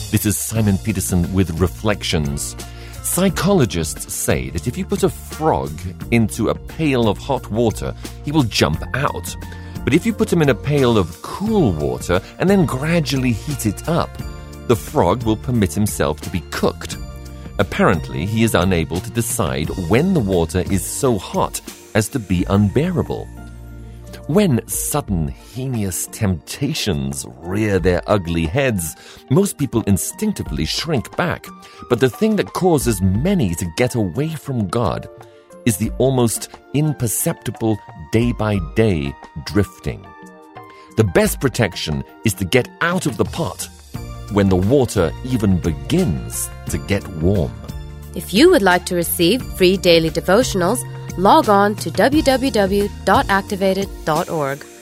This is Simon Peterson with Reflections. Psychologists say that if you put a frog into a pail of hot water, he will jump out. But if you put him in a pail of cool water and then gradually heat it up, the frog will permit himself to be cooked. Apparently, he is unable to decide when the water is so hot as to be unbearable. When sudden heinous temptations rear their ugly heads, most people instinctively shrink back. But the thing that causes many to get away from God is the almost imperceptible day-by-day drifting. The best protection is to get out of the pot when the water even begins to get warm. If you would like to receive free daily devotionals, log on to www.activated.org.